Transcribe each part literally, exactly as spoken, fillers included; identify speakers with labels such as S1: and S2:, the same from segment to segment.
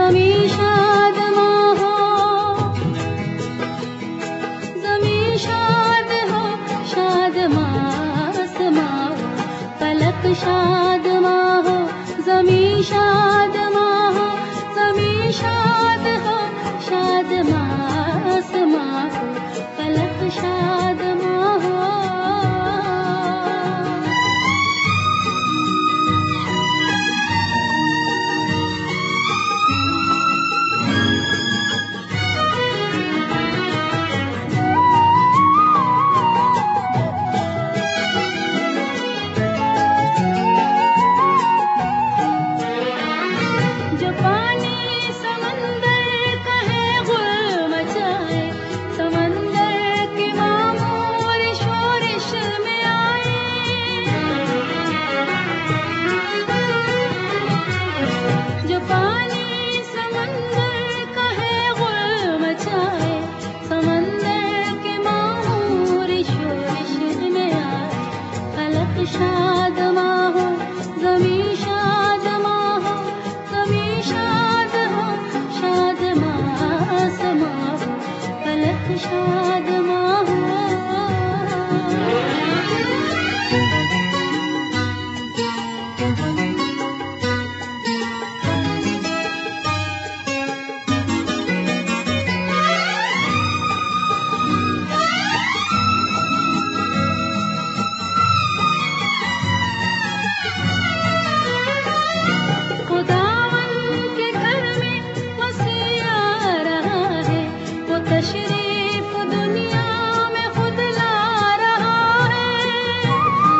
S1: ज़मी शादमा हो, ज़मी शाद हो, शादमा आसमा हो, फलक शादमा हो, ज़मी शादमा हो, ज़मी शाद हो, शादमा आसमा हो, फलक शादमा हो। जो पानी समंदर का है गुल मचाए, समंदर के मामूर शोरिश में आए। जो पानी समंदर का है गुल मचाए, समंदर के मामूर शोरिश में आए। फलक शादमा हो, ज़मी शादमा हो, ज़मी शाद हो, शादमा आसमा हो, फलक शादमा हो। खुदावन के घर में वसीया रहा है, वो तशरीफ दुनिया में खुद ला रहा है।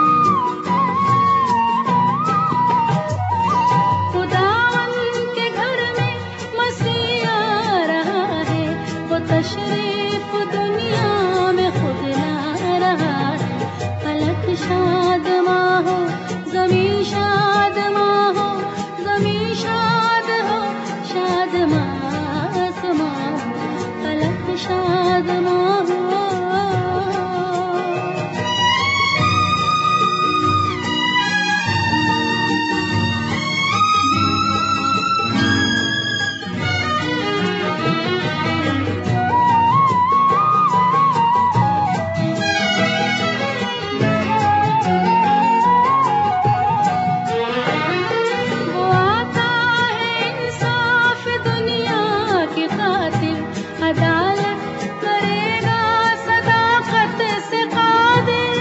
S1: खुदावन के घर में वसीया रहा है, वो तशरीफ दुनिया में खुद ला रहा है। फलक शादमा हो, ज़मी शादमा हो, ज़मी शाद हो, शादमा आसमा हो, फलक शादमा हो। वो आता है इंसाफ दुनिया की खातिर, अदालत करेगा सदाकत से कादिर।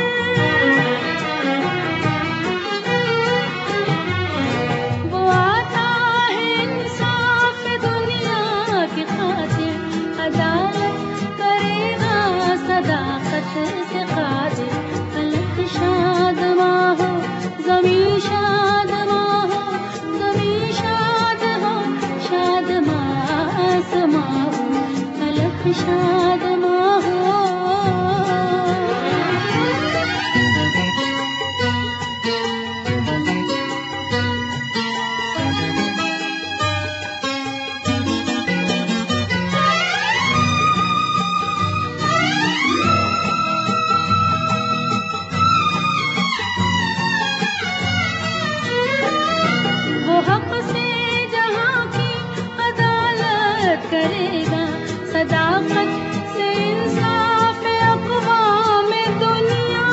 S1: वो आता है इंसाफ दुनिया की खातिर, अदालत करेगा सदाकत से कादिर। फलक शादमा हो, ज़मी शादमा हो, ज़मी शाद हो, शादमा आसमा हो, फलक शादमा हो। वो हक से जहाँ की अदालत करेगा, सदाकत से इंसाफ अक़वाम दुनिया।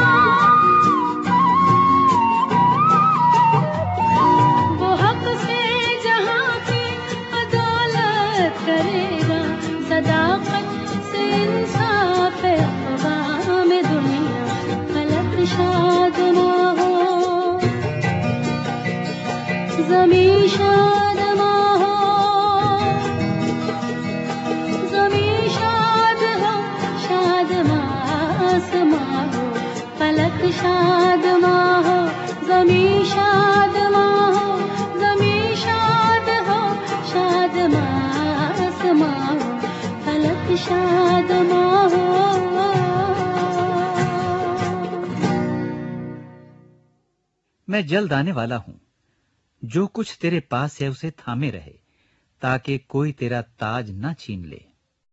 S1: वो हक से जहाँ की अदालत करेगा, सदाकत से इंसाफ अक़वाम दुनिया। फलक शादमा हो, ज़मी शादमा हो, ज़मी शाद हो, शादमा आसमा हो, फलक शादमा हो, ज़मी शादमा हो, ज़मी शाद हो, शादमा आसमा हो, फलक शादमा हो।
S2: मैं जल्द आने वाला हूं। जो कुछ तेरे पास है उसे थामे रहे, ताकि कोई तेरा ताज न छीन ले।